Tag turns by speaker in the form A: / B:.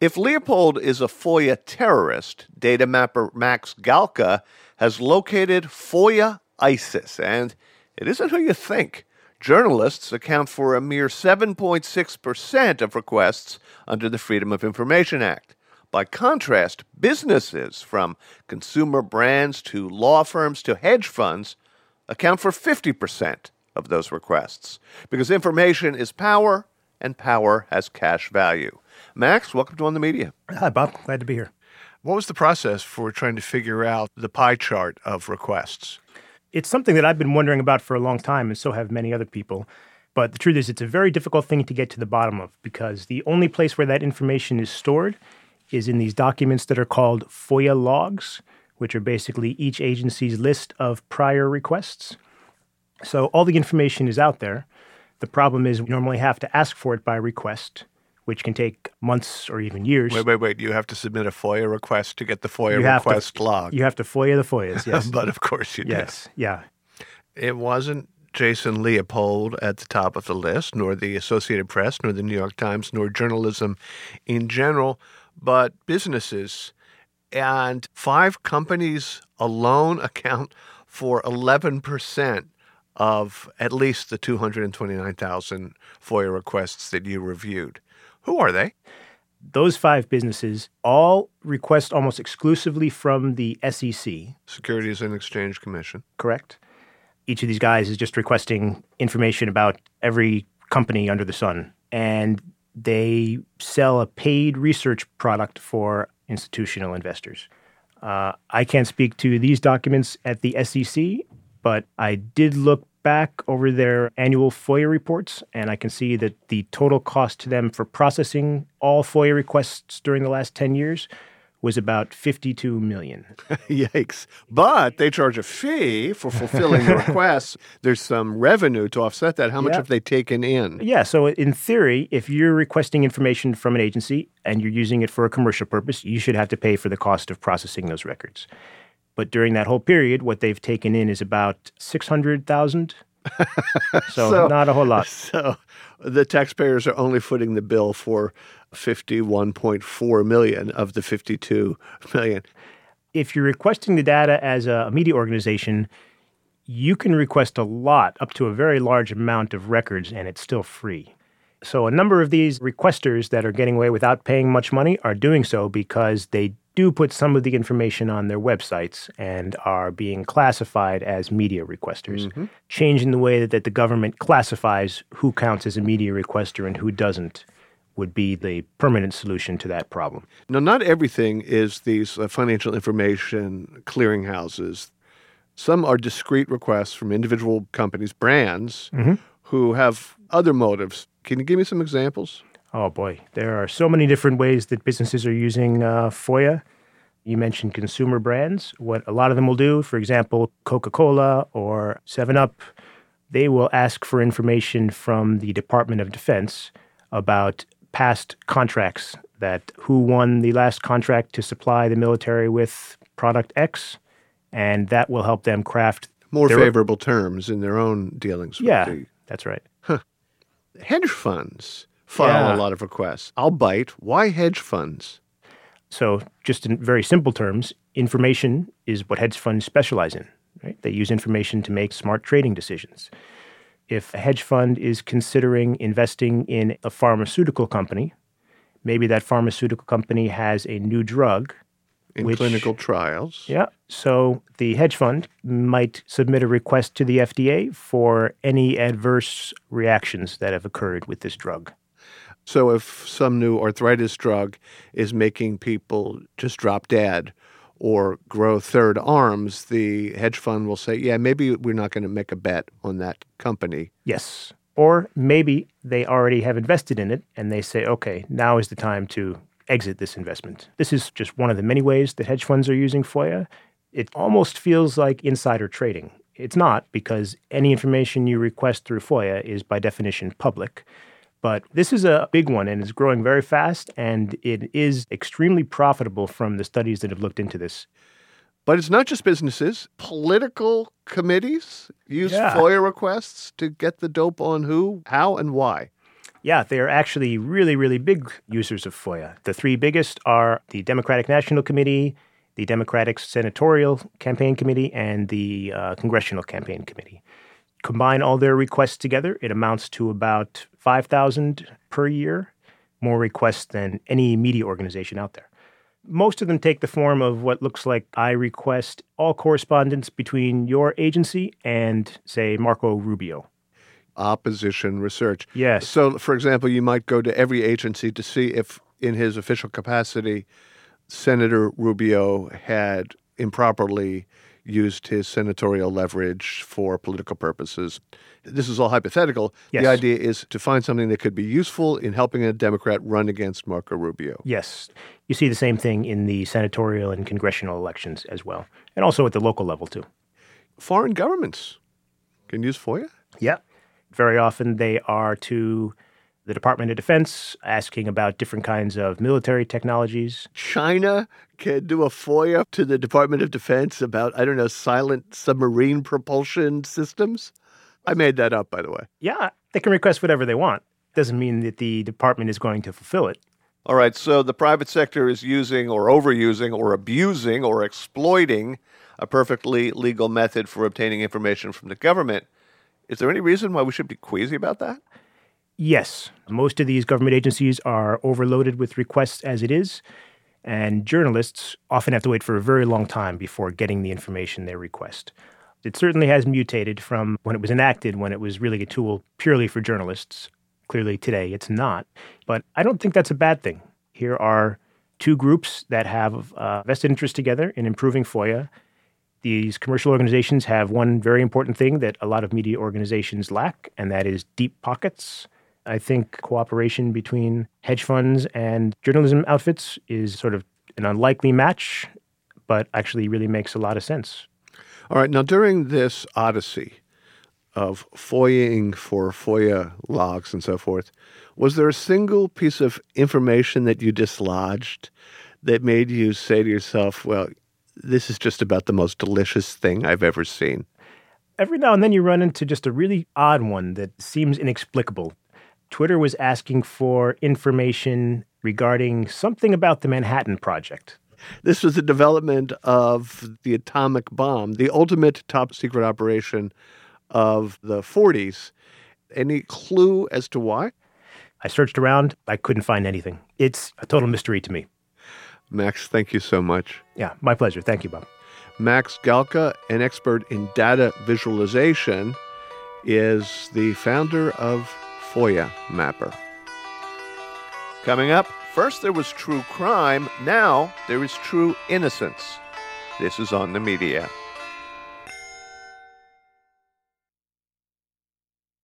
A: If Leopold is a FOIA terrorist, data mapper Max Galka has located FOIA ISIS, and it isn't who you think. Journalists account for a mere 7.6% of requests under the Freedom of Information Act. By contrast, businesses, from consumer brands to law firms to hedge funds, account for 50% of those requests, because information is power, and power has cash value. Max, welcome to On the Media.
B: Hi, Bob. Glad to be here.
C: What was the process for trying to figure out the pie chart of requests?
B: It's something that I've been wondering about for a long time, and so have many other people. But the truth is, it's a very difficult thing to get to the bottom of, because the only place where that information is stored is in these documents that are called FOIA logs, which are basically each agency's list of prior requests. So all the information is out there. The problem is we normally have to ask for it by request, which can take months or even years.
C: Wait. You have to submit a FOIA request to get the FOIA request log.
B: You have to FOIA the FOIAs, yes.
C: But of course you do.
B: Yes, yeah.
C: It wasn't Jason Leopold at the top of the list, nor the Associated Press, nor the New York Times, nor journalism in general, but businesses. And 5 companies alone account for 11% of at least the 229,000 FOIA requests that you reviewed. Who are they?
B: Those 5 businesses all request almost exclusively from the SEC.
C: Securities and Exchange Commission.
B: Correct. Each of these guys is just requesting information about every company under the sun. And they sell a paid research product for institutional investors. I can't speak to these documents at the SEC, but I did look back over their annual FOIA reports, and I can see that the total cost to them for processing all FOIA requests during the last 10 years was about $52 million.
C: Yikes. But they charge a fee for fulfilling the requests. There's some revenue to offset that. How much have they taken in?
B: Yeah, so in theory, if you're requesting information from an agency and you're using it for a commercial purpose, you should have to pay for the cost of processing those records. But during that whole period, what they've taken in is about $600,000. So not a whole lot.
C: So the taxpayers are only footing the bill for $51.4 million of the $52 million.
B: If you're requesting the data as a media organization, you can request a lot, up to a very large amount of records, and it's still free. So a number of these requesters that are getting away without paying much money are doing so because they do put some of the information on their websites and are being classified as media requesters, changing the way that the government classifies who counts as a media requester and who doesn't would be the permanent solution to that problem.
C: Now, not everything is these financial information clearinghouses. Some are discrete requests from individual companies, brands, who have other motives. Can you give me some examples?
B: Oh, boy. There are so many different ways that businesses are using FOIA. You mentioned consumer brands. What a lot of them will do, for example, Coca-Cola or 7-Up, they will ask for information from the Department of Defense about past contracts, that who won the last contract to supply the military with product X, and that will help them craft
C: more favorable terms in their own dealings.
B: That's right.
C: Hedge funds file a lot of requests. I'll bite. Why hedge funds?
B: So just in very simple terms, information is what hedge funds specialize in. Right? They use information to make smart trading decisions. If a hedge fund is considering investing in a pharmaceutical company, maybe that pharmaceutical company has a new drug.
C: In clinical trials.
B: Yeah. So the hedge fund might submit a request to the FDA for any adverse reactions that have occurred with this drug.
C: So if some new arthritis drug is making people just drop dead or grow third arms, the hedge fund will say, yeah, maybe we're not going to make a bet on that company.
B: Yes. Or maybe they already have invested in it and they say, okay, now is the time to exit this investment. This is just one of the many ways that hedge funds are using FOIA. It almost feels like insider trading. It's not, because any information you request through FOIA is by definition public. But this is a big one and is growing very fast, and it is extremely profitable from the studies that have looked into this.
C: But it's not just businesses. Political committees use FOIA requests to get the dope on who, how, and why.
B: Yeah, they are actually really, really big users of FOIA. The three biggest are the Democratic National Committee, the Democratic Senatorial Campaign Committee, and the Congressional Campaign Committee. Combine all their requests together, it amounts to about 5,000 per year, more requests than any media organization out there. Most of them take the form of what looks like I request all correspondence between your agency and, say, Marco Rubio.
C: Opposition research.
B: Yes.
C: So, for example, you might go to every agency to see if, in his official capacity, Senator Rubio had improperly used his senatorial leverage for political purposes. This is all hypothetical.
B: Yes.
C: The idea is to find something that could be useful in helping a Democrat run against Marco Rubio.
B: Yes. You see the same thing in the senatorial and congressional elections as well, and also at the local level, too.
C: Foreign governments can use FOIA?
B: Yeah. Very often they are to the Department of Defense asking about different kinds of military technologies.
C: China can do a FOIA to the Department of Defense about, I don't know, silent submarine propulsion systems? I made that up, by the way.
B: Yeah, they can request whatever they want. Doesn't mean that the department is going to fulfill it.
A: All right, so the private sector is using or overusing or abusing or exploiting a perfectly legal method for obtaining information from the government. Is there any reason why we should be queasy about that?
B: Yes, most of these government agencies are overloaded with requests as it is, and journalists often have to wait for a very long time before getting the information they request. It certainly has mutated from when it was enacted, when it was really a tool purely for journalists. Clearly today it's not, but I don't think that's a bad thing. Here are two groups that have vested interest together in improving FOIA. These commercial organizations have one very important thing that a lot of media organizations lack, and that is deep pockets. I think cooperation between hedge funds and journalism outfits is sort of an unlikely match, but actually really makes a lot of sense.
C: All right. Now, during this odyssey of FOIAing for FOIA logs and so forth, was there a single piece of information that you dislodged that made you say to yourself, well, this is just about the most delicious thing I've ever seen?
B: Every now and then you run into just a really odd one that seems inexplicable. Twitter was asking for information regarding something about the Manhattan Project.
C: This was the development of the atomic bomb, the ultimate top secret operation of the 40s. Any clue as to why?
B: I searched around. I couldn't find anything. It's a total mystery to me.
C: Max, thank you so much.
B: Yeah, my pleasure. Thank you, Bob.
C: Max Galka, an expert in data visualization, is the founder of FOIA Mapper.
A: Coming up, first there was true crime, now there is true innocence. This is On the Media.